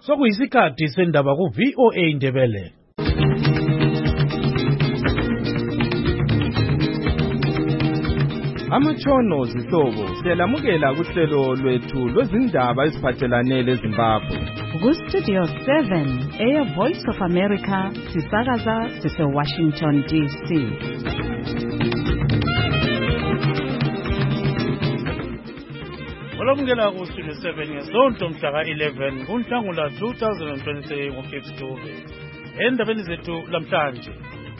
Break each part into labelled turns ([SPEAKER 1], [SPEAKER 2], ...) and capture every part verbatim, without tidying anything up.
[SPEAKER 1] Sokuyisikhathi sendaba ku V O A Ndebele.
[SPEAKER 2] Amatshono zihlobo siyalamukela kuhlelo lwethu lwezindaba eziphathelane leZimbabwe.
[SPEAKER 3] Ku Studio seven, Air Voice of America, sisakaza sise Washington D C.
[SPEAKER 1] Olamukela ku Studio seven ngesonto mhla ka eleven kuNhlangula two thousand twenty-three ngo-Cape Town. Endabeni zethu lamhlanje.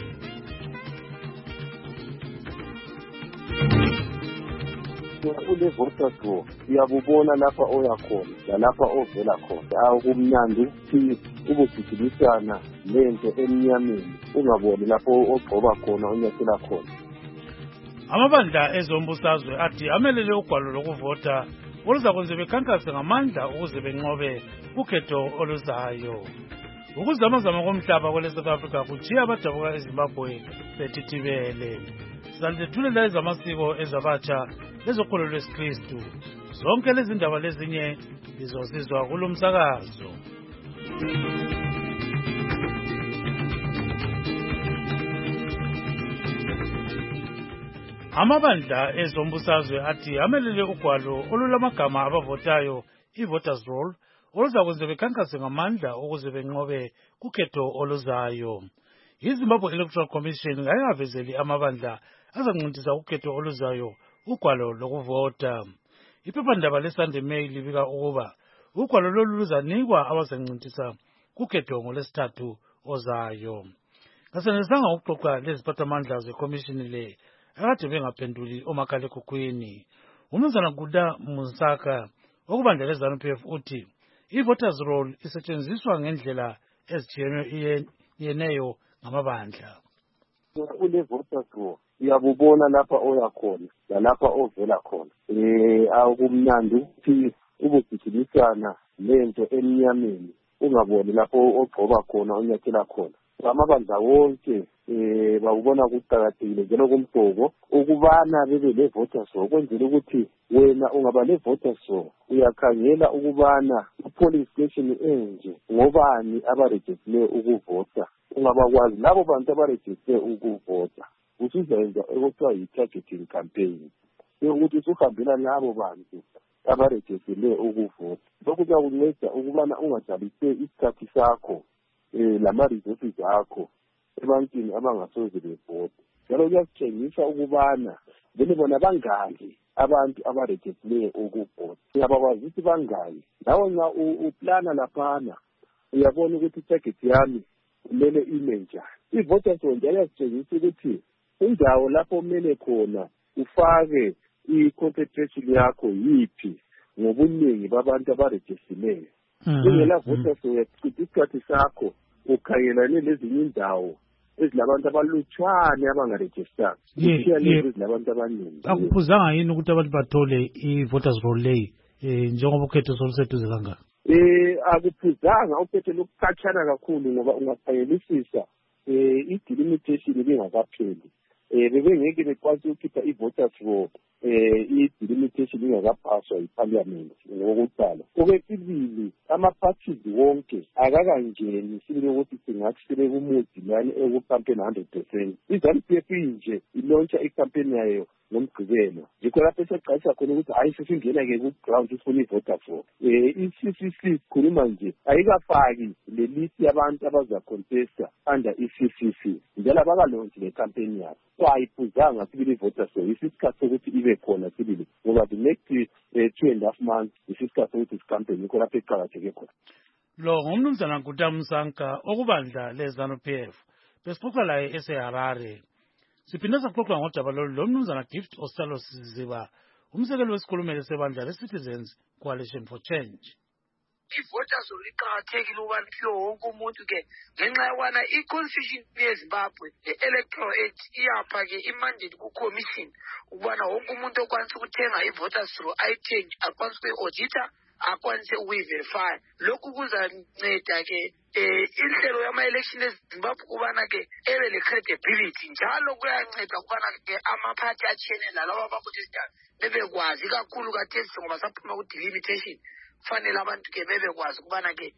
[SPEAKER 4] Kule voter draw uyabubona lapha oya khona lalapha ovela khona akumnandi ukuthi ubusikilisana lento emnyameni ungaboni lapho ogcoba khona onyathela khona.
[SPEAKER 1] Amabandla ezombusazwe athi amelele ugwalo lokuvota oluzakwenza bekhankase ngamandla ukuze benqobe ukhetho oluzayo. Ukuzamazama komhlaba kwele South Africa kujiya abadabuka eZimbabwe betithibele. Sizalithulela ezamasiko ezabatsha lezokholo lwesikristu. Zonke lezi ndaba lezinye lizozizwa kulo msakazo. Amabandla ezombusazwe athi amelele ugwalo olulamagama abavotayo i-voters roll oluzakwenza bekhankase ngamandla ukuze benqobe kukhetho oluzayo. iZimbabwe Electoral Commission ngayavezeli amabandla azanqintisa ukhetho oluzayo ugwalo lokuvota. Iphephandaba leSunday Mail libika ukuba ugwalo lolu luzanikwa abazanqintisa kukhetho ngolesithathu ozayo. Ngasenesanga ukuxoxa leziphathamandla zekomishini le akade bengaphenduli omakhalekhukhwini. Umnumzana Guda Musaka okubandla leZANU-P F uthi i-voters roll isetshenziswa ngendlela ezitshiyeneyo ngamabandla.
[SPEAKER 4] Kule voter draw uyabubona lapha oya khona lalapha ovela khona. Eh akumnandi ukuthi ubusikilisana lento emnyameni ungaboni lapho ogcoba khona onyathela khona. Amabandla wonke eh bawubona kuqhakathekile njalo kumhlobo ukubana bebe le voters roll kwenzela ukuthi wena ungaba le voters roll uyakhangela ukubana police station enje ngobani abaregister ukuvota. Ungabakwazi labo bantu abaregister ukuvota usizenza ekuthiwa yi-targeting campaign yokuthi usuhambela labo bantu abaregister ukuvota. Lokhu kuyakunceda ukubana ungadlalise isikhathi sakho eh lama resources akho ebantwini abangasoze bevota. Njalo kuyasitshengisa ukubana vele bona bangaki abantu abaregister ukuvota. Uyabakwazi ukuthi bangaki nawe nxa uplana laphana uyabona ukuthi target yami kumele ime njani. I-voters roll yasitshengisa ukuthi indawo lapho umele khona ufake i-concentration yakho yiphi ngobuningi babantu abaregistileyo. Ingela voters roll uyachitha isikhathi sakho ukhangelane lezinye indawo ezilabantu abalutshwane abangaregister. Ezilabantu abaningi.
[SPEAKER 1] Akuphuzanga yini ukuthi abantu bathole i-voters roll leyi njengoba ukhetho soluseduze kangaka?
[SPEAKER 4] Eh akuphuzanga ukhetho lokukhatshana kakhulu ngoba ungakhangelisisa eh i-delimitation ibingakapheli. Eh bebengeke bekwazi ukukhipha i-voters roll eh i-delimitation ingakaphaswa yi-parliament ngokuqala. Okwesibili ama-parties wonke akakangeni sibile ukuthi singathi sibe kumudi lani ekucampaign one hundred percent. iZANU-P F nje ilontsha i-campaign yayo ngomgqibelo. Yikho lapho esexhayisa khona ukuthi hayi sesingena-ke ku-ground sifuna i-voters roll. Eh i-C C C sikhuluma nje ayikafaki le list yabantu abazacontesta under i-C C C. Njalo abakalonshi le campaign yabo. So ayiphuzanga sibili i-voters roll. Isikhathi sokuthi ibe khona sibili ngoba the next uh, two and a half months isikhathi sokuthi isicampaign yikho lapho eqakatheke khona.
[SPEAKER 1] Lo ngumnumzana Guda Musaka okubandla leZANU-P F. Besixoxa laye eseHarare. Siphinde saxoxa ngodaba lolu lo mnumzana Gift Osalo Siziba umsekeli wesikhulumeli sebandla le-Citizens Coalition for Change.
[SPEAKER 5] I-voters roll iqakathekile ukubana kuyo wonke umuntu ke ngenxa yokubana i-constitution yeZimbabwe le-electoral act iyapha-ke i-mandate ku-commission ukubana wonke umuntu okwanisa ukuthenga i-voters roll ayithenge akwanisa ukuyi-audita akwanise ukuyi-verify. Lokhu kuzanceda-ke um inhlelo yama-election eZimbabwe ukubana-ke ebe le-credibility njalo kuyanceda ukubana-ke amaphathi atshiyene lalabo abaprotestayo bebekwazi kakhulu kathesi ngoba saphuma ku-delimitation. Kufanele abantu ke bebekwazi ukubana ke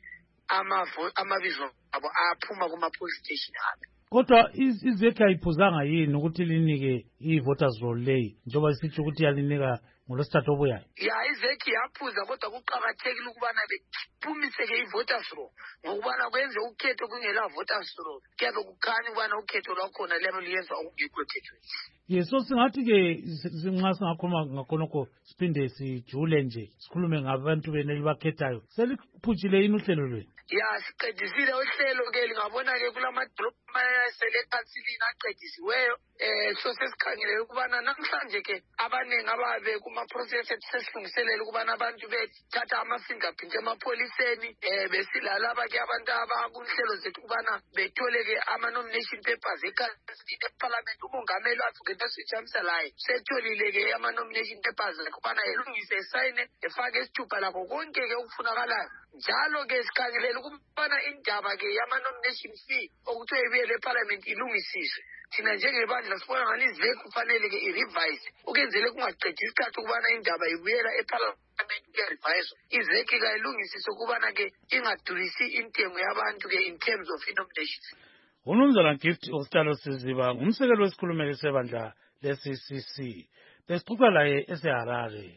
[SPEAKER 5] amavo amabizo abo aphuma kuma police station abo.
[SPEAKER 1] Kodwa izekhe ayiphuzanga yini ukuthi linike i-voters roll leyi njengoba isitsho ukuthi yalinika ngolwesithathu obuyayo?
[SPEAKER 5] Ya izekhe yaphuza kodwa kuqakathekile ukubana bephumiseke i-voters roll ngokubana kwenze ukhetho kungela voters roll kuyabe kukhanya ukubana ukhetho lwakhona lelo liyenza okungekho emthethweni.
[SPEAKER 1] Yes, so singathi-ke nxa singakhuluma ngakhonokho siphinde sijule nje sikhulume ngabantu bene elibakhethayo seliphutshile yini uhlelo lwenu?
[SPEAKER 5] Ya siqedisile uhlelo ke lingabona-ke kulamadolobho aselekhansilini aqedisiweyo um so sesikhangele ukubana namhlanje ke abaningi ababe kuma-process sesilungiselela ukubana abantu bethatha ama-fingerprint emapholiseni um besilalaba-ke abantu abakunhlelo zethu ukubana bethole-ke ama-nomination papers ekhansilini ephalamenti. Umongameli wathu ngento sijamisa laye setholile-ke ama-nomination papers ukubana elungise esayine efake isithupha lakho konke-ke okufunakalayo. Njalo-ke sikhangelela ukubana indaba-ke yama-nomination fee okuthiwa ibuyele ephalamenti ilungisiswe. Thina njengebandla sibona ngani izekhe kufanele-ke i-revise ukenzele kungaqedi isikhathi ukubana indaba ibuyela ephalamenti kuya-revise. Izekhe kayilungisiswe ukubana-ke ingadurisi intengo yabantu-ke in terms of i-nominations.
[SPEAKER 1] UMnumzana Gift Ostalo Siziba ngumsekeli wesikhulumeli sebandla le-C C C. Besixoxa laye eseHarare.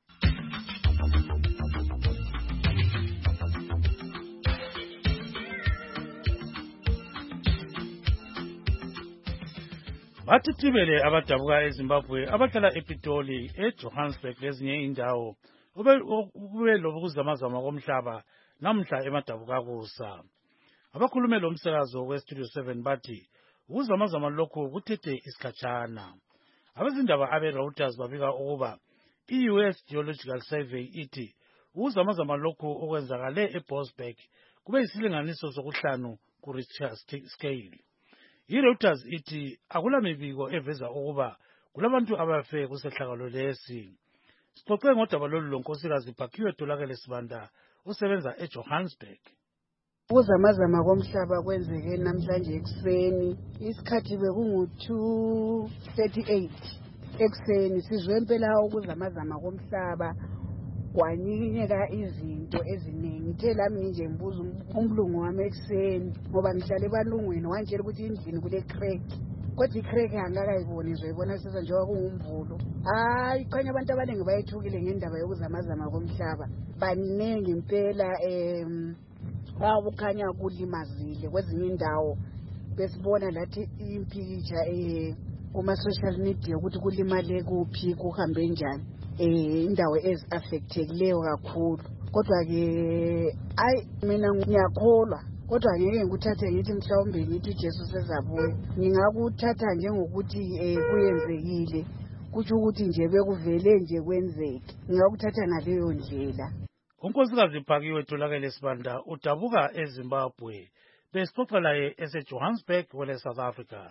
[SPEAKER 1] Bathi thibele abadabuka eZimbabwe abahlala ePitoli, eJohannesburg lezinye indawo kube lokuzamazama komhlaba namhla emadabuka kusa. Abakhulume lo msakazo weStudio seven bathi ukuzamazama lokhu kuthethe isikhatshana. Abezindaba abe-Reuters babika ukuba i-U S Geological Survey ithi ukuzamazama lokhu okwenzakale eBoksburg kube yisilinganiso sokuhlanu ku-Richter scale. I-Reuters ithi akulamibiko eveza ukuba kulabantu abafe kusehlakalo lesi. Sixoxe ngodaba lolu lonkosikazi Phakiwe Tolakele Sibanda osebenza eJohannesburg.
[SPEAKER 6] Ukuzamazama komhlaba kwenzeke namhlanje ekuseni isikhathi bekungu two thirty-eight ekuseni sizwe impela ukuzamazama komhlaba kwanyikeka izinto eziningi. Ngithe lami nje ngibuza umlungu wami ekuseni ngoba ngihlale ebalungwini wantshela ukuthi endlini kule crack kodwa i-crack angakayiboni ngizoyibona sisa njengoba kungumvulo. Hayi khanya abantu abaningi bayethukile ngendaba yokuzamazama komhlaba baningi impela um wabukhanya kulimazile kwezinye indawo besibona lathi impikitsha eh kuma-social media ukuthi kulimale kuphi kuhambe njani eh indawo ezi-affectekileyo kakhulu. Kodwa-ke ayi mina ngiyakholwa kodwa ngeke ngikuthathe ngithi mhlawumbe ngithi uJesu sezabuya. Ngingakuthatha njengokuthi um kuyenzekile kutsho ukuthi nje bekuvele nje kwenzeke. Ngingakuthatha ngaleyo ndlela.
[SPEAKER 1] Unkosikazi Phakiwe Tolakele Sibanda udabuka eZimbabwe. Besixoxa laye eseJohannesburg kwele South Africa.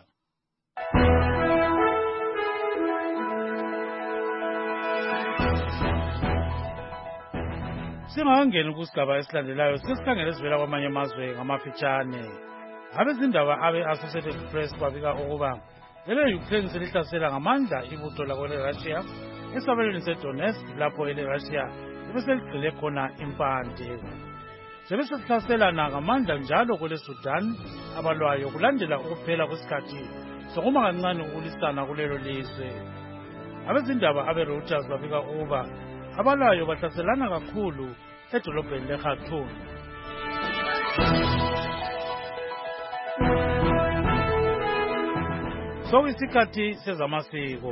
[SPEAKER 1] Singangena kusigaba esilandelayo sesikhangele sivela kwamanye amazwe ngamafitshane. Abezindaba abe-Associated Press babika ukuba ele-Ukraine selihlasela ngamandla ibutho lakwele-Russia esabelweni seDonetsk lapho ele-Russia beseligxile khona impande. Sebesesihlaselana ngamandla njalo kwele-Sudan abalwayo kulandela ukuphela kwesikhathi sokuma kancane ukulisana kulelo lizwe. Abezindaba abe-Reuters babika ukuba abalwayo bahlaselana kakhulu edolobheni leKhartoum. Sokuyisikhathi sezamasiko.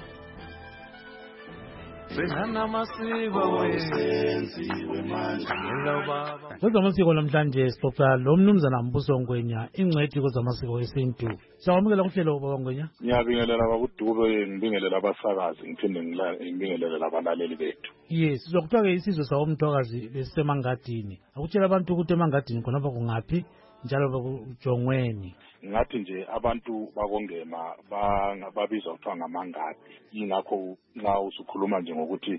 [SPEAKER 1] Kwezamasiko namhlanje sixoxa lo Mnumzana Mbuso Ngwenya ingcwethi kwezamasiko esintu. Siyamukela kuhlelo Baba Ngwenya.
[SPEAKER 7] Ngiyabingelela bakuDube, ngibingelela abasakazi, ngiphinde ngibingelele labalaleli bethu.
[SPEAKER 1] Yes, sizokuthiwa ke isizwe sawo Mthwakazi besemangadini. Akutshela abantu ukuthi emangadini khonapha kungaphi njalo bekujongweni.
[SPEAKER 7] Ngathi nje abantu bakongema babizwa kuthiwa ngamangadi. Ingakho nxa usukhuluma nje ngokuthi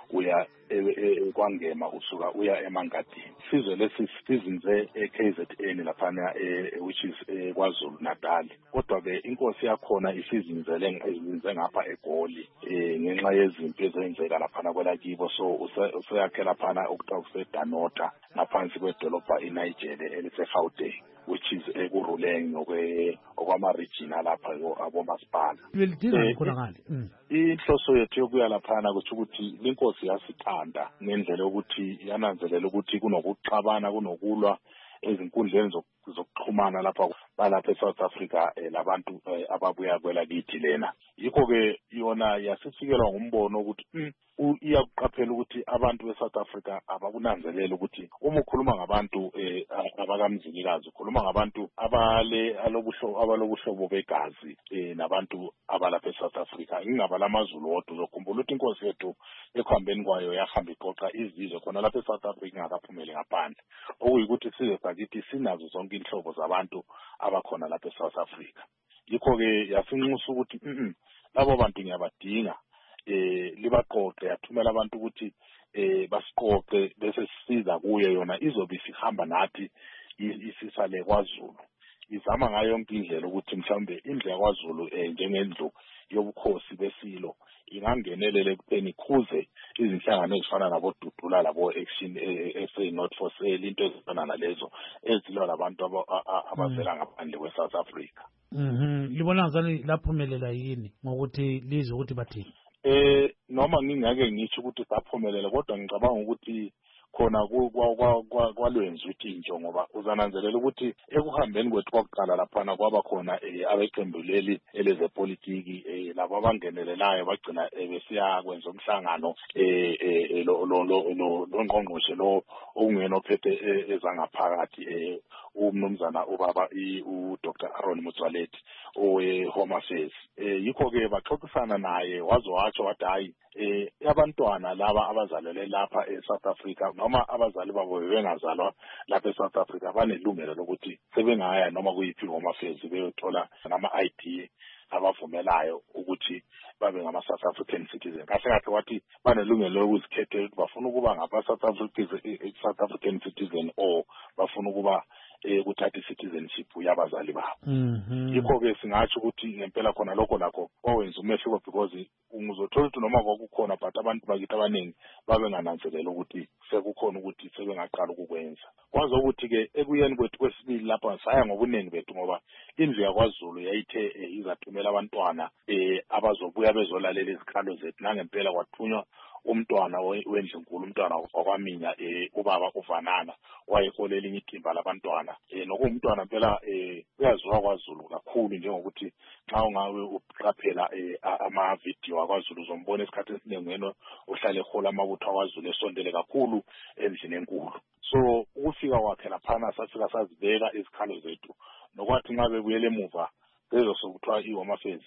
[SPEAKER 7] uya kwangema usuka uya emangadini. Sizwe lesi sizinze e-K Z N laphana which is KwaZulu Natal. Kodwa ke inkosi yakhona isizinzele izinze ngapha eGoli ngenxa yezimpi ezenzeka laphana kwelakibo, so useyakhe laphana okuthiwa kuseDanota ngaphansi kwedolobha iNigeria eliseGauteng, which is ekuruleng okwama-regional lapha abomasipala.
[SPEAKER 1] Welidinga khona ngale.
[SPEAKER 7] Inhloso yethu yokuya laphana kusho ukuthi inkosi yasithanda ngendlela yokuthi yananzelela ukuthi kunokuxabana kunokulwa ezinkundleni zokuxhumana lapha balapha eSouth Africa labantu ababuya kwelakithi lena. Yikho ke yona yasifikelwa ngumbono ukuthi iyakuqaphela ukuthi abantu beSouth Africa abakunanzelela ukuthi uma ukhuluma ngabantu abakamzilikazi ukhuluma ngabantu abale alobuhlobo abalobuhlobo begazi nabantu abalapha eSouth Africa. Ingaba lamazulu wodwa uzokhumbula ukuthi inkosi yethu ekhambeni kwayo yahamba iqoqa izizwe khona lapha eSouth Africa ingakaphumeli ngaphandle, okuyikuthi size sakithi sinazo zonke inhlobo zabantu abakhona lapha eSouth Africa. Yikho ke yasinxusa ukuthi labo bantu ngiyabadinga eh libaqoqe, yathumela abantu ukuthi eh basiqoqe bese sisiza kuye, yona izobe sihamba nathi isisale kwaZulu. Izama ngayo yonke indlela ukuthi mhlawumbe indlela kwaZulu njengendlu yobukhosi besilo ingangenelele kutheni khuze izinhlangano ezifana nabo Dudula labo Action S A Not for Sale, into ezifana nalezo ezilwa labantu abavela ngaphandle kweSouth Africa.
[SPEAKER 1] Mhm, libona ngani laphumelela yini ngokuthi lizo ukuthi bathini?
[SPEAKER 7] Eh noma ngingake ngisho ukuthi saphumelela, kodwa ngicabanga ukuthi khona kwalwenza ukuthi intsho, ngoba uzananzelela ukuthi ekuhambeni kwethu kokuqala laphana kwaba khona abeqembu leli elezepolitiki labo abangenelelayo bagcina besiya kwenza umhlangano lo lo lo ngqongqoshe lo ongena ophethe ezangaphakathi umnumzana ubaba u Doctor Aaron Motsoaledi owe Home Affairs. Yikho ke baxoxisana naye wazo watsho wathi hayi eh abantwana laba abazalelwe lapha eSouth Africa noma abazali babo bengazalwa lapha eSouth Africa banelungelo lokuthi sebengaya noma kuyiphi Home Affairs beyothola nama I D abavumelayo ukuthi babe ngama South African citizen. Kahle kahle wathi banelungelo lokuzikhethela ukuthi bafuna ukuba ngaba South African South African citizen or bafuna ukuba ukuthatha citizenship yabazali babo. Yikho ke singatsho ukuthi ngempela khona lokho lakho owenza umehluko, because unguzothola ukuthi noma kwakukhona but abantu bakithi abaningi babe ngananzelela ukuthi sekukhona ukuthi sebengaqala ukukwenza. Kwazi ukuthi ke ekuyeni kwethu kwesibili lapha saya ngobuningi bethu, ngoba indlu yakwaZulu yayithe izathumela abantwana abazobuya bezolalela izikhalo zethu. Nangempela kwathunywa umntwana wendlunkulu, umntwana okwaminya ubaba uVanana wayeholela inyithimba labantwana nokumntwana phela uyaziwa kwaZulu kakhulu, njengokuthi xa ungawe uqaphela ama video akwaZulu uzombona esikhathi esiningi ngeno ohlale ehola amabutho akwaZulu esondele kakhulu endlini enkulu. So ukufika kwakhe laphana sasika sazibeka izikhalo zethu, nokwathi nxa bebuyele emuva lezo sokuthiwa iHome Affairs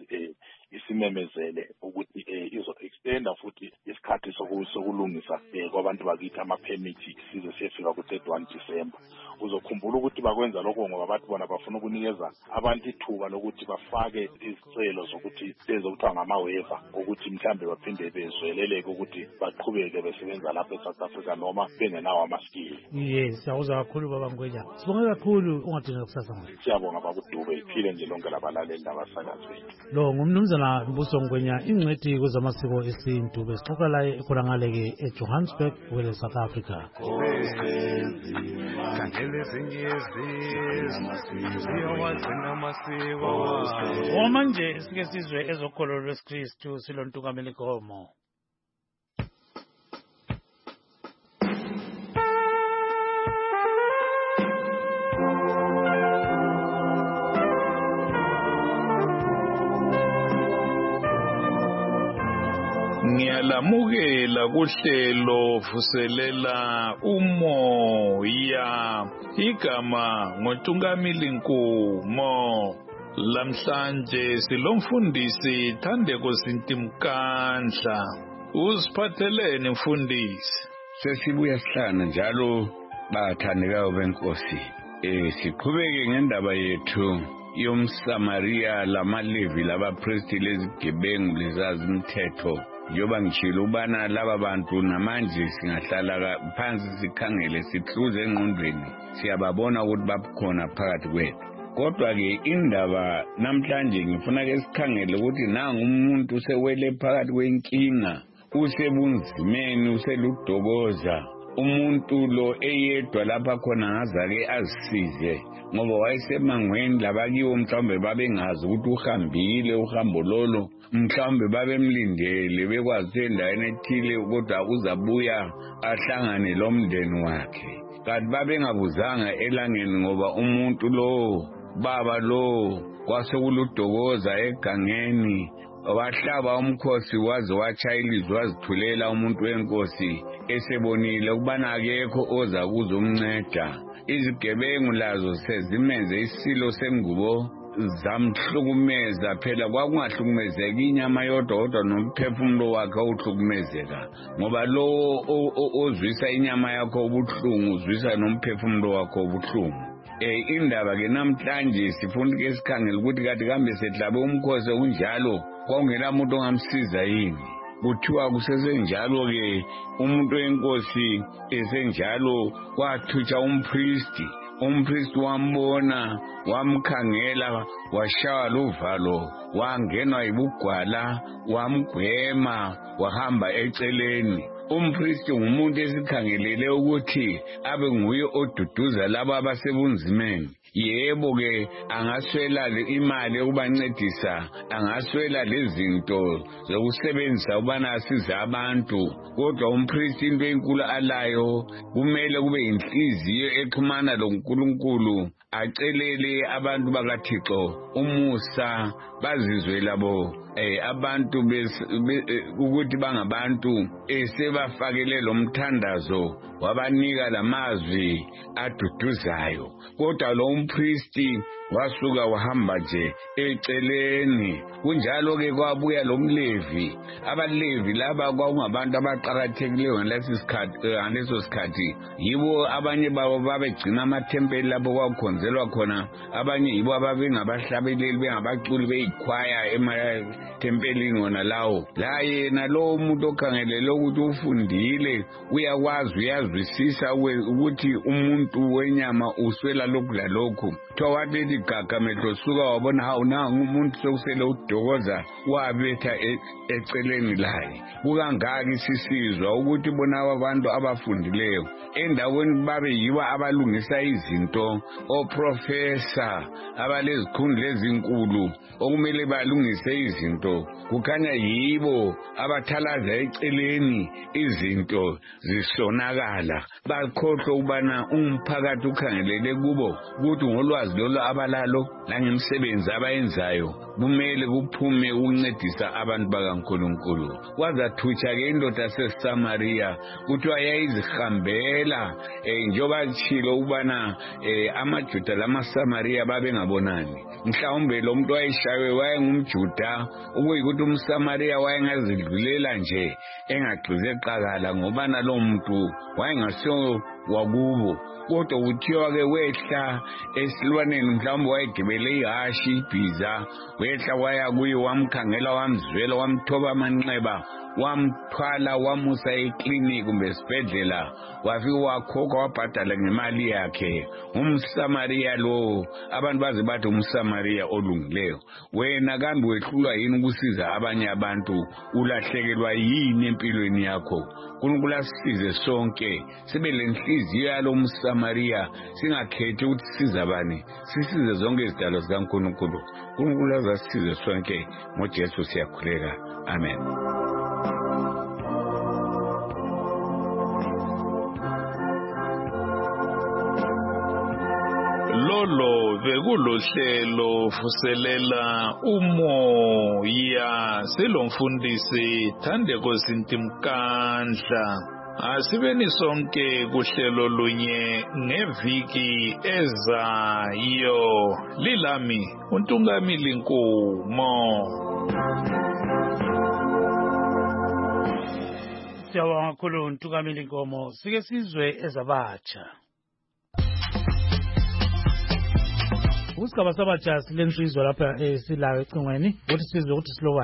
[SPEAKER 7] isimemezele ukuthi izo extenda futhi isikhathi sokulungisa kwabantu bakithi ama permit size siyefika ku thirty-one December. Uzokhumbula ukuthi bakwenza lokho ngoba bathi bona bafuna ukunikeza abantu ithuba lokuthi bafake izicelo zokuthi lezokuthiwa ngama waiver, ukuthi mhlambe baphinde bezweleleke ukuthi baqhubeke besebenza lapha eSouth Africa noma bengenawo ama-skill.
[SPEAKER 1] Yes, awuza kakhulu baba Ngwenya. Sibonge kakhulu ungadinga kusasa ngale.
[SPEAKER 7] Siyabonga baba uDube, iphile nje lonke labalaleli nabasakazi bethu.
[SPEAKER 1] Lo ngumnumzana Mbuso Ngwenya, ingcwethi kwezamasiko esintu, besixoxa la ekhona ngale ke eJohannesburg kwele South Africa. Manje sike sizwe ezokholo lwesikristu silontukamela inkomo.
[SPEAKER 8] Ngiyalamukela kuhlelo vuselela umoya, igama ngoNtungamili Nkumo. Lamhlanje silomfundisi Thandeko Sintimkandla. Usiphatheleni mfundisi?
[SPEAKER 9] Sesibuya sihlana njalo bathandekayo benkosi. Eh siqhubeke ngendaba yethu yomSamaria lamaLevi labapristi lezigebengu lezazi umthetho njoba ngishilo ubana laba bantu namanje singahlala phansi sikhangele sihluze engqondweni siyababona ukuthi babukhona phakathi kwethu. Kodwa ke indaba namhlanje ngifuna ke sikhangele ukuthi nanga umuntu sewele phakathi kwenkinga, usebunzimeni, useludokoza. Umuntu lo eyedwa lapha khona ngazake azisize ngoba wayesemangweni labakiwo mhlawumbe babengazi ukuthi uhambile uhambo lolo, mhlawumbe babemlindele bekwazi ukuthi endaweni ethile kodwa uzabuya ahlangane lomndeni wakhe, kanti babengabuzanga elangeni ngoba umuntu lo baba lo kwasekuludokoza egangeni, wahlaba umkhosi waze wachayilizwa wazithulela umuntu wenkosi esebonile ukubana akekho oza kuzomnceda. Izigebengu lazo sezimenze isilo sengubo zamhlukumeza, phela kwakungahlukumezeki inyama yodwa kodwa nomphefumulo wakhe uhlukumezeka ngoba lo ozwisa inyama yakho ubuhlungu uzwisa nomphefumulo wakho ubuhlungu. Eh indaba ke namhlanje sifuna ke sikhangele ukuthi kade kambe sehlabe umkhosi kunjalo kwangela umuntu ongamsiza yini. Kuthiwa kusesenjalo ke umuntu wenkosi esenjalo kwathutsha umpristi, umpristi wambona wamkhangela washaya luvalo wangenwa ibugwala wamgwema wahamba eceleni. Umpristi ngumuntu esikhangelele ukuthi abe nguye oduduza laba abasebunzimeni. Yebo ke angaswela imali yokubancedisa, angaswela lezinto zokusebenzisa ubana asiza abantu, kodwa umpristi into enkulu alayo kumele kube inhliziyo exhumana loNkulunkulu, acelele abantu bakaThixo umusa, bazizwe labo eh abantu ukuthi bangabantu esebafakele lomthandazo wabanika lamazwi aduduzayo. Kodwa lo umpristi wasuka wahamba nje eceleni. Kunjalo ke kwabuya lo mlevi. Abalevi laba kwakungabantu abaqhakathekileyo ngaleso sikhathi, ngaleso sikhathi yibo abanye babo babegcina amathempeli lapho kwakukhonzelwa khona, abanye yibo ababengabahlabeleli bengabaculi beyikhwaya emathempelini wona lawo. La yena lo muntu okhangelele ukuthi ufundile uyakwazi uyazwisisa ukuthi umuntu wenyama uswela lokhu lalokhu. Twawathi gaga mehlo suka wabona hawu nangu umuntu sokusele udokoza wabetha eceleni laye. Kukangaki sisizwa ukuthi bona abantu abafundileyo endaweni babe yiwa abalungisa izinto, oprofessor abalezikhundla ezinkulu okumele balungise izinto, kukhanya yibo abathalaza eceleni izinto zisonakala. Bakhohlwa ubana umphakathi ukhangelele kubo ukuthi ngolwazi lolo abalalo langemisebenzi abayenzayo kumele kuphume ukuncedisa abantu bakaNkulunkulu. Kwazathutsha ke indoda yaseSamaria kuthiwa yayizihambela eh njoba chilo ubana eh amaJuda lamaSamaria babengabonani. Mhlawumbe lo muntu wayeshawe wayengumJuda ukuyikuthi umSamaria wayengazidlulela nje engagqize eqakala ngoba nalo muntu wayengasiyo wakubo. Kodwa uthiwa ke wehla esilwaneni, mhlawumbe wayegibele ihashi ibhiza, wehla waya kuye wamkhangela wamzwela wamthoba amanxeba wamthwala wamusa ekliniki kumbe esibhedlela, wafika wakhokha wabhadala ngemali yakhe. UmSamaria lo, abantu baze bathi umSamaria olungileyo. Wena kambe wehlulwa yini ukusiza abanye abantu? Ulahlekelwa yini empilweni yakho? uNkulunkulu asisize sonke sibe lenhliziyo yalo mSamaria, singakhethi ukuthi siza bani, sisize zonke izidalo zikaNkulunkulu. uNkulunkulu azasisize sonke ngoJesu siyakhuleka. Amen.
[SPEAKER 8] Lolo bekulohlelo fuselela umoya selomfundisi Thandeko Sintimkandla. Asibeni sonke kuhlelo lunye ngeviki ezayo. Lilami uNtungamili Nkumo.
[SPEAKER 1] Siyabonga kakhulu uNtungamili Nkomo. Sike sizwe ezabatsha. Usigaba sabatsha silensizwa lapha esilayo ecingweni ukuthi sizwe ukuthi silobani.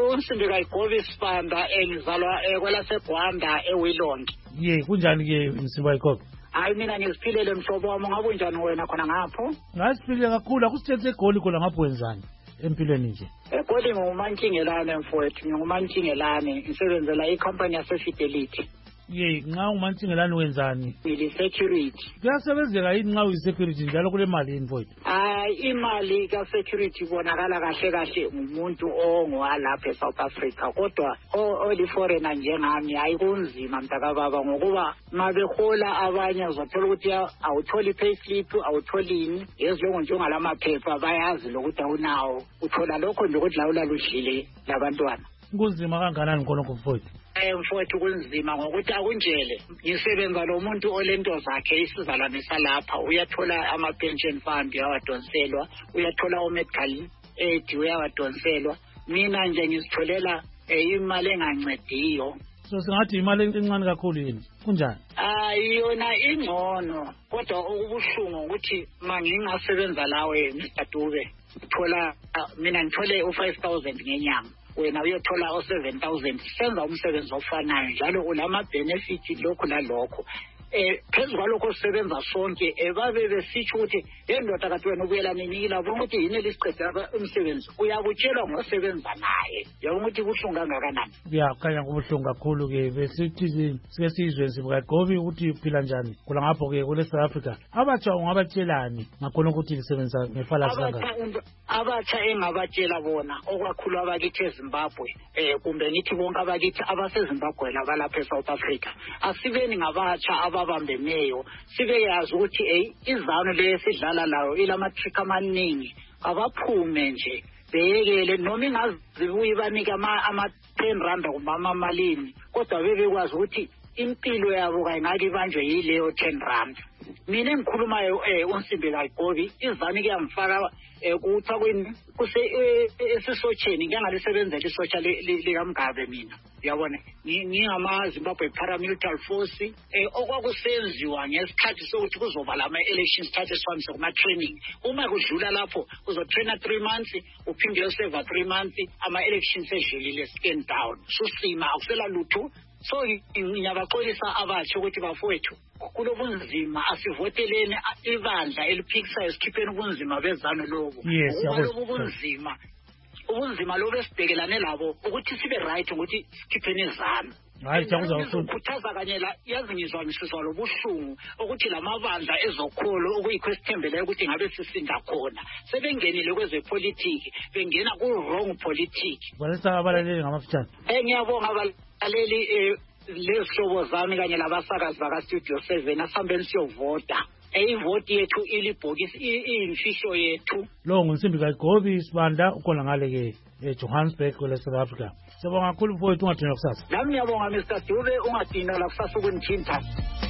[SPEAKER 5] uNsimbi Kayigobi Sibanda engizalwa kwelaseGwanda eWilonke.
[SPEAKER 1] Ye kunjani ke Nsimbi Kayigobi?
[SPEAKER 5] Hayi mina ngiziphilele mhlobo wami, ngabe unjani wena khona ngapho?
[SPEAKER 1] Ngasiphile kakhulu, akusithethe egoli khona ngapho wenzani empilweni nje?
[SPEAKER 5] Egoli nguMantshingelane mfowethu, nguMantshingelane ngisebenzela icompany yaseFidelity.
[SPEAKER 1] Ye nxa uMantshingelane wenzani?
[SPEAKER 5] Ngili security.
[SPEAKER 1] Kuyasebenzeka yini nxa uyi-security njalo kule mali yini mfowethu?
[SPEAKER 5] Hayi imali ka-security ibonakala kahle kahle umuntu ongowalapha eSouth Africa, kodwa oli-foreigner njengami hayi kunzima mntakababa, ngokuba ma behola abanye uzothola ukuthi awutholi payslip, awutholini yezilongo njengalamaphepha bayazi lokuthi awunawo, uthola lokho nje ukuthi lawula ludlile labantwana.
[SPEAKER 1] Kunzima kanganani khonokho mfowethu?
[SPEAKER 5] Eh mfowethu kunzima ngokuthi akunjele ngisebenza lo muntu olento zakhe isizalwane salapha, uyathola ama-pension fund uyawadonselwa, uyathola o-medical aid uyawadonselwa, mina nje ngizitholela imali engancediyo.
[SPEAKER 1] So singathi imali encane kakhulu yini kunjani?
[SPEAKER 5] Hayi yona ingcono, kodwa okubuhlungu ukuthi mangingasebenza lawe Mister Dube uthola mina ngithole u-five thousand ngenyanga, wena uyothola o-seven thousand, senza umsebenzi ofanayo njalo ulama benefit lokhu lalokho. Eh phezu kwalokho sisebenza sonke ebabe besitsho ukuthi yendoda kathi wena ubuyela nini ilabo ukuthi yini lesiqeda umsebenzi uyakutshelwa ngosebenza naye, yabona ukuthi kuhlungu kangakanani.
[SPEAKER 1] Kuyakhanya kubuhlungu kakhulu ke, besithi sike sizwe Nsimbi Kayigobi ukuthi uphila njani kula ngapho ke kule South Africa. Abatsha ungabatshelani ngakhona ukuthi lisebenza ngefalasi kangaka?
[SPEAKER 5] Abatsha engabatshela bona okwakhulu abakithi eZimbabwe eh kumbe ngithi bonke abakithi abaseZimbabwe labalapha eSouth Africa, asibeni ngabatsha ababambeneyo, sibe yazi ukuthi hey izanu lesidlala layo ilamatrick amaningi, abaphume nje beyekele noma ingazibuyi banika ama ten rand kumama malini, kodwa bebekwazi ukuthi impilo yabo kayingaki ibanjwe yileyo ten rand. Mina engikhulumayo eh uNsimbi Kayigobi izani kuyamfaka ekuthiwa kwini kuse esisotsheni ngiyangalisebenzela isotsha likaMgabe mina, uyabona ngingama Zimbabwe paramilitary force eh okwakusenziwa ngesikhathi sokuthi kuzoba lama elections thathe swamse kuma training. Uma kudlula lapho uzotraina three months uphinde userve three months, ama elections edlulile scan down susima akusela lutho. So ngiyabaxolisa abatsha ukuthi bafowethu kulobunzima asivoteleni ibandla eliphikisa esikhipheni ubunzima bezano lobo.
[SPEAKER 1] Yes,
[SPEAKER 5] yabo ubunzima ubunzima lobo esibhekelane labo ukuthi sibe right ukuthi sikhipheni izano.
[SPEAKER 1] Hayi jakuzawufuna
[SPEAKER 5] ukukhuthaza kanye la yazi ngizwa ngisizwa lobuhlungu ukuthi lamabandla ezokholo okuyikho ukuthi ngabe sisinda khona sebengenile kwezepolitiki, bengena ku wrong politics.
[SPEAKER 1] Balesa abalaleli ngamafutshane.
[SPEAKER 5] Eh ngiyabonga abalali lezihlobo zami kanye labasakazi baka Studio seven asambeni siyovota. Eyivoti yethu ilibhokisi iyimfihlo yethu.
[SPEAKER 1] Lo nguNsimbi Kayigobi Sibanda ukhona ngale ke eJohannesburg kule South Africa. Sibonga kakhulu mfowethu ungadina kusasa.
[SPEAKER 5] Nami ngiyabonga Mister Dube ungadina la kusasa ukunithinta.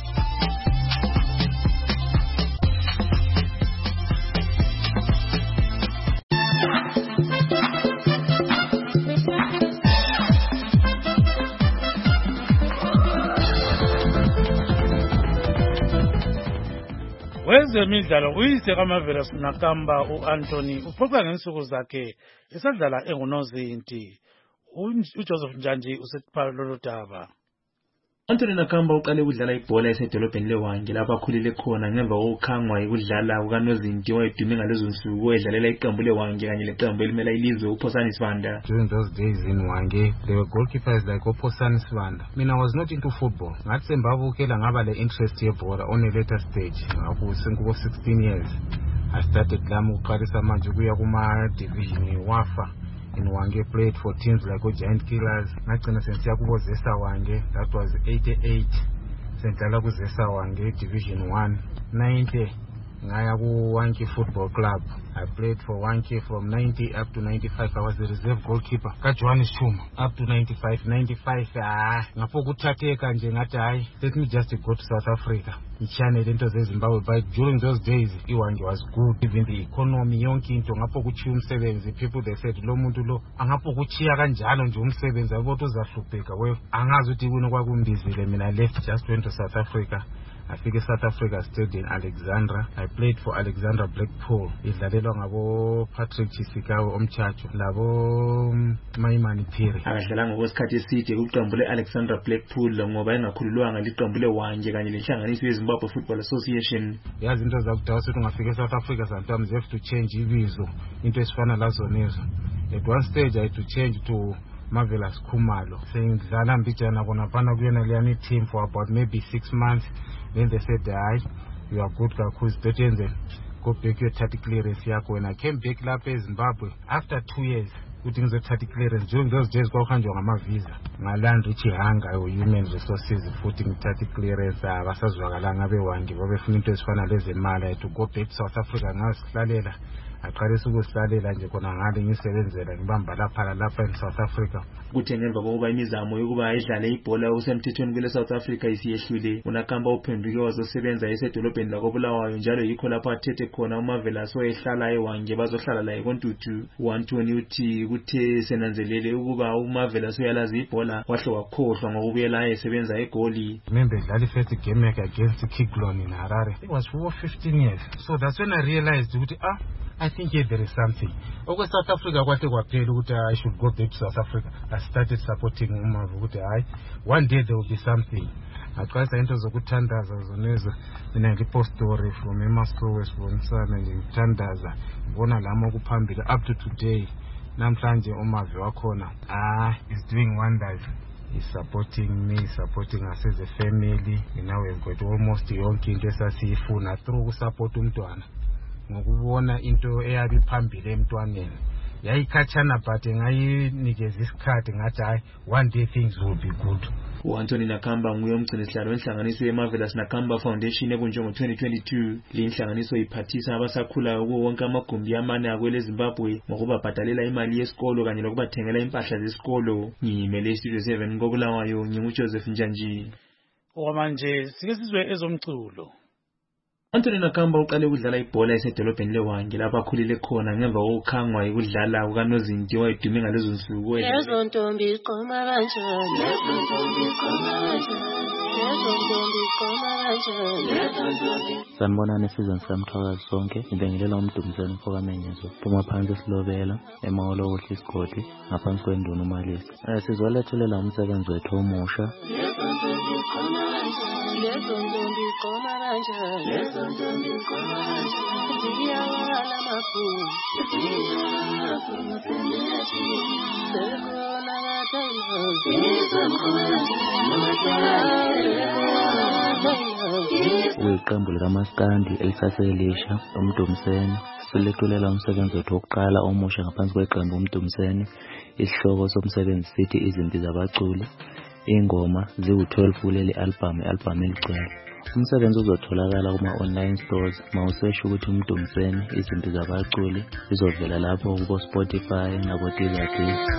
[SPEAKER 1] Wezemidlalo uyise kaMavela Sinakamba uAnthony uphoqa ngensuku zakhe esadlala engunozinti. uJoseph Njanji usethiphala lolu daba.
[SPEAKER 10] Anthony Nakamba uqale ukudlala ibhola esedolobheni leWange lapho akhulile khona ngemva kokukhangwa ukudlala kukaNozinti owayedume ngalezo nsuku oyedlalela iqembu leWange kanye leqembu elimela ilizwe uPhosani Sibanda.
[SPEAKER 11] During those days in Wange, there were goalkeepers like uPhosani Sibanda. I mean, I was not into football. Ngathi sembabukela ngaba le interest yebhola on a later stage. Ngaku senkubo sixteen years. I started lami ukuqalisa manje kuya kuma division wafa. In Wange played for teams like o Giant Killers. Ngagcina sensiya kubo Zesa Wange. That was eighty-eight. Sentala ku Zesa Wange Division one. ninety. Ngaya ku Wanke Football Club. I played for Wanke from ninety up to ninety-five. I was the reserve goalkeeper. Ka Johannes Chuma up to ninety-five. ninety-five ah ngapho kuthatheka nje ngathi hayi let me just go to South Africa. Ichannel into zeZimbabwe, but during those days iWange was good, even the economy yonke into ngapho kuchiya umsebenzi. People they said lo muntu lo angapho kuchiya kanjalo nje umsebenzi abo uzahlupheka we angazi ukuthi kuno kwakumbizile. Mina left just went to South Africa. ngafika eSouth Africa Stadium in Alexandra. I played for Alexandra Blackpool idlalelwa ngabo Patrick Chisikawe omchacho labo Maimani Phiri.
[SPEAKER 10] Akadlala ngokwesikhathi eside kuqembu le-Alexandra Blackpool ngoba engakhululwanga liqembu le-Wanje kanye lenhlanganiso yeZimbabwe Football Association.
[SPEAKER 11] Yazi into zakudala ukuthi ungafika eSouth Africa sometimes you have to change ibizo into esifana lazonezo. At one stage I had to change to Marvelous Khumalo, saying Zala Mbijana Bonapana Guyana team for about maybe six months. Then they said, "Aye, you are good, Kaku's better than go back your thirty clearance." When I came back to Zimbabwe after two years, putting the thirty clearance during those days, go on my visa. My land which hanga or human resources putting thirty clearance. Abasazwakalanga bewangi babefuna as finalize imali to go back to South Africa ngasihlalela. Aqalisa ukuhlalela nje khona ngale ngisebenzela ngibamba lapha lapha in South Africa.
[SPEAKER 10] Kuthe ngemva kokuba imizamo yokuba idlale ibhola usemthethweni kule South Africa isiyehlule, uNakamba uphenduke wazosebenza esedolobheni lakoBulawayo njalo yikho lapho athethe khona uMarvelous oyehlala eWange bazohlala la eKontuthu. uAntoni uthi kuthe senanzelele ukuba uMarvelous uyalazi ibhola wahle wakhohlwa ngokubuyela esebenza eGoli.
[SPEAKER 11] Remember dlala first game against Kiklon in Harare. It was for fifteen years. So that's when I realized ukuthi ah I think yeah, there is something. Okay, South Africa, what I should go back to South Africa. I started supporting Umavuti. One day there will be something. I tried to enter the Tandaza, then I post story from Emasco West from Sun and Tandaza. Bona Lamogu Pambila up to today. Namplanje Umavu Akona. Ah, he's doing wonders. He's supporting me, supporting us as a family. You know, we've got almost young kids as a funa through support umtwana. Ngokubona into eyabi phambili emntwaneni yayikhatshana but ngayinikeza isikhathi ngathi hayi one day things will be good.
[SPEAKER 10] uAntoni Nakamba nguye umgcinisihlalo wenhlanganiso yeMarvelous Nakamba Foundation ekunjengo twenty twenty-two. Le inhlanganiso iphathisa abasakhulayo kuwo wonke amagumbi amane akwele Zimbabwe ngokubabhadalela imali yesikolo kanye lokubathengela impahla zesikolo. Ngimele Studio seven koBulawayo nginguJoseph Njanji.
[SPEAKER 1] Okwamanje sike sizwe ezomculo.
[SPEAKER 10] Antoni Nakamba uqale ukudlala ibhola esedolobheni leWange lapho akhulile khona ngemva kokukhangwa ukudlala kukaNozinti owayedume ngalezo nsuku.
[SPEAKER 12] Lezo ntombi iqoma kanjani, lezo ntombi iqoma kanjani, lezo ntombi iqoma kanjani.
[SPEAKER 13] Sanibonani sizwe samthakazi sonke, ngibengelela uMdumzane Mfokamenyezo, phuma phansi esilobela emawolo ohle isigodi ngaphansi kwenduna uMalisi. Eh sizolethulela umsebenzi wethu omusha.
[SPEAKER 12] Lezo ntombi iqoma kanjani, lezo ntombi iqoma kanjani, lezo ntombi iqoma kanjani. Ziyawala maphupho, ziyawala maphupho, sekona bathayo, sekona
[SPEAKER 13] Weqembu likaMaskandi elisaselisha uMdumsene silethulela umsebenzi wethu wokuqala omusha ngaphansi kweqembu uMdumsene. Isihloko somsebenzi sithi izimpi zabaculi. Ingoma ziwu-twelve kuleli album album eligcwele. Umsebenzi uzotholakala kuma-online stores mawusesha ukuthi uMdumsene izimpi zabaculi izovela lapho kubo Spotify nabo Deezer.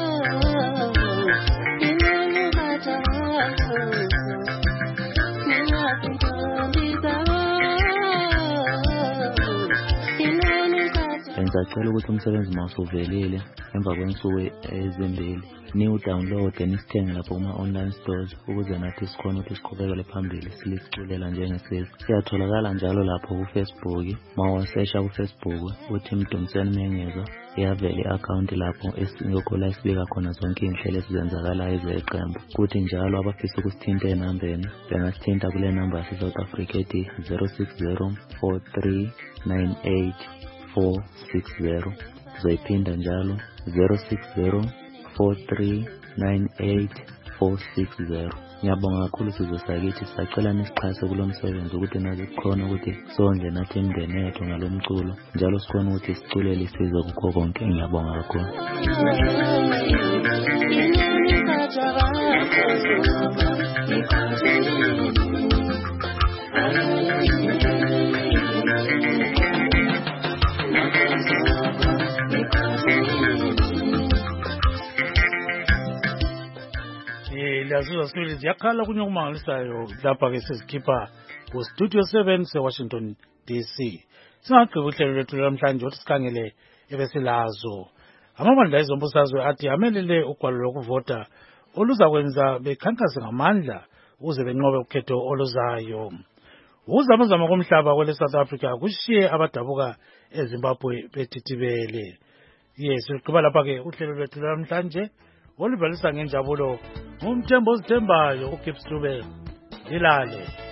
[SPEAKER 13] Ngicela ukuthi umsebenzi mawusuvelile emva kwensuku ezimbili niwu download nisithenge lapho kuma online stores ukuze nathi sikhona ukuthi siqhubekele phambili siliculela njengesizwe. Siyatholakala njalo lapho ku Facebook, mawasesha ku Facebook uthi Mdumsene Menyezo iyavela i-account lapho esingokho sibeka khona zonke inhlelo ezenzakalayo zeqembu. Kuthi njalo abafisa ukusithinta enambeni bengasithinta kule number yase South Africa ethi zero six zero four three nine eight four six zero. Zoyiphinda njalo zero six zero four three nine eight four six zero. Ngiyabonga kakhulu sizwe sakithi, sicela nisixhase kulo msebenzi ukuthi nazo kukhona ukuthi sondle nathi imndeni yethu ngalomculo njalo sikhona ukuthi siculele isizwe kukho konke. Ngiyabonga kakhulu.
[SPEAKER 1] Lazuza sibili ziyakhala kunye okumangalisayo lapha ke sizikhipha ku Studio seven seWashington D C. Singagqiba uhlelo lwethu namhlanje ukuthi sikhangele ebesilazo. Amabandla ezombusazwe athi amelele ugwalo lokuvota oluzakwenza bekhankase ngamandla ukuze benqobe ukhetho oluzayo. Ukuzamazama komhlaba kwele South Africa kushiye abadabuka eZimbabwe bethithibele. Yes, siqhubeka lapha ke uhlelo lwethu namhlanje olubalisa ngenjabulo ngumthembo ozithembayo uGibbs Dube. Dilale.